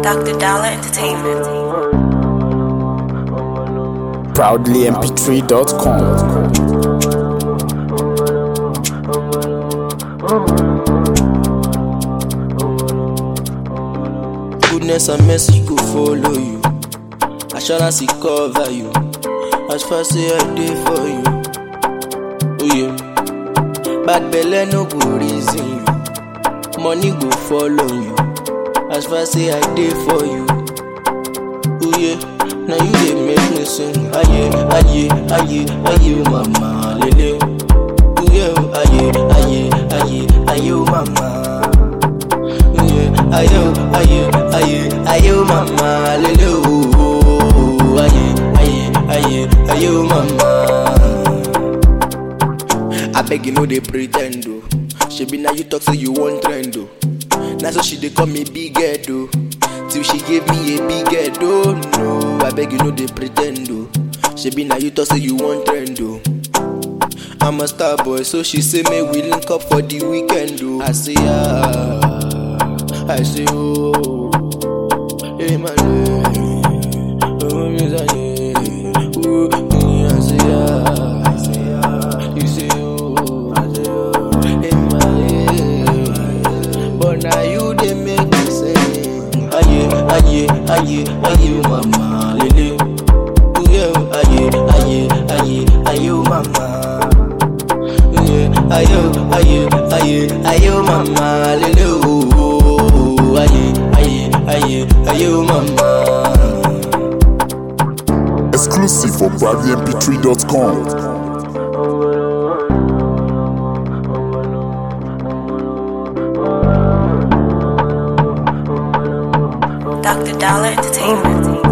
Dr. Dollar Entertainment. Proudly mp3.com. Goodness and mercy go follow you. Assurance it cover you. As far as I dey for you. Oh yeah. Bad belle no go reason you. Money go follow you. As far as I dey for you. Oh yeah. Now you dey make me sing. Aye, aye, aye, aye, mama, lele. Oh yeah, aye, aye, aye, aye, mama. Ayo, ayo, ayo, ayo, mama, lele, oh, ayo, ayo, ayo, ayo, mama. I beg you no dey pretend, oh. She be now you talk so you want trend, oh. Now so she dey call me big head, oh. Till she gave me a big head, oh no. I beg you no dey pretend, oh. She be now you talk so you want trend, oh. I'm a star boy, so she say me we link up for the weekend, oh. I say I say oh, hey my lady, oh I say you say oh, hey my lady, but now you dey make me say, aye, aye, aye, aye, mama, lele, yeah, aye, aye, aye, aye, mama, yeah, aye, aye, aye, aye, mama, lele, oh. Aye, mama. Exclusive for ProudlyMP3.com. Dr. Dollar Entertainment.